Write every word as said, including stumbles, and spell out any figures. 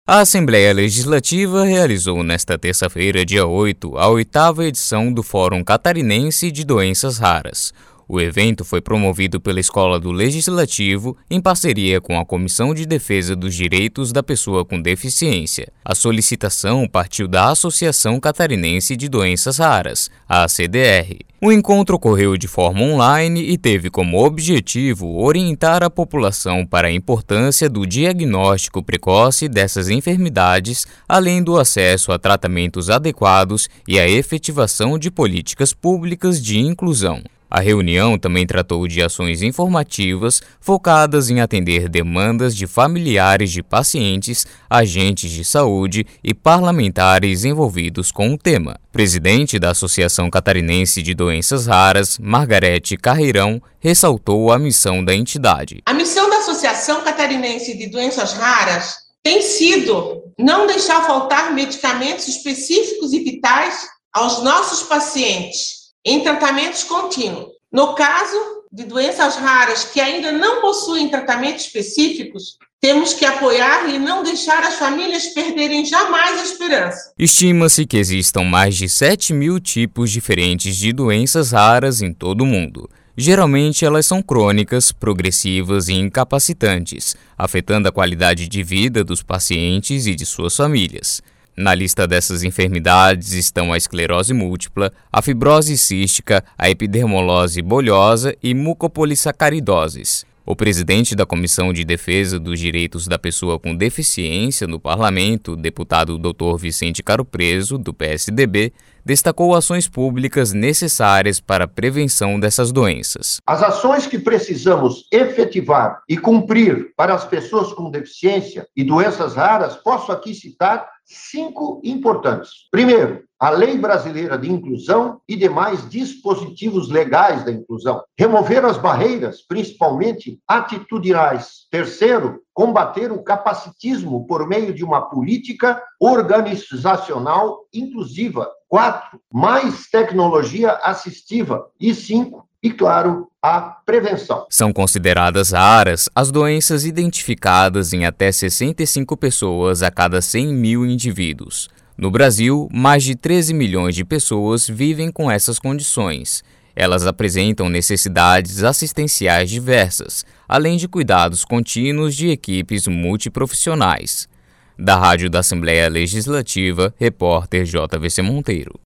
A Assembleia Legislativa realizou nesta terça-feira, dia oito, a oitava edição do Fórum Catarinense de Doenças Raras. O evento foi promovido pela Escola do Legislativo em parceria com a Comissão de Defesa dos Direitos da Pessoa com Deficiência. A solicitação partiu da Associação Catarinense de Doenças Raras, a A C D R. O encontro ocorreu de forma online e teve como objetivo orientar a população para a importância do diagnóstico precoce dessas enfermidades, além do acesso a tratamentos adequados e a efetivação de políticas públicas de inclusão. A reunião também tratou de ações informativas focadas em atender demandas de familiares de pacientes, agentes de saúde e parlamentares envolvidos com o tema. Presidente da Associação Catarinense de Doenças Raras, Margarete Carreirão, ressaltou a missão da entidade. A missão da Associação Catarinense de Doenças Raras tem sido não deixar faltar medicamentos específicos e vitais aos nossos pacientes em tratamentos contínuos. No caso de doenças raras que ainda não possuem tratamentos específicos, temos que apoiar e não deixar as famílias perderem jamais a esperança. Estima-se que existam mais de sete mil tipos diferentes de doenças raras em todo o mundo. Geralmente elas são crônicas, progressivas e incapacitantes, afetando a qualidade de vida dos pacientes e de suas famílias. Na lista dessas enfermidades estão a esclerose múltipla, a fibrose cística, a epidermolose bolhosa e mucopolissacaridoses. O presidente da Comissão de Defesa dos Direitos da Pessoa com Deficiência no Parlamento, deputado doutor Vicente Caro Preso, do P S D B, destacou ações públicas necessárias para a prevenção dessas doenças. As ações que precisamos efetivar e cumprir para as pessoas com deficiência e doenças raras, posso aqui citar cinco importantes. Primeiro, a Lei Brasileira de Inclusão e demais dispositivos legais da inclusão. Remover as barreiras, principalmente atitudinais. Terceiro, combater o capacitismo por meio de uma política organizacional inclusiva. Quatro, mais tecnologia assistiva. E cinco, e claro, a prevenção. São consideradas raras as doenças identificadas em até sessenta e cinco pessoas a cada cem mil indivíduos. No Brasil, mais de treze milhões de pessoas vivem com essas condições. Elas apresentam necessidades assistenciais diversas, além de cuidados contínuos de equipes multiprofissionais. Da Rádio da Assembleia Legislativa, repórter J V C Monteiro.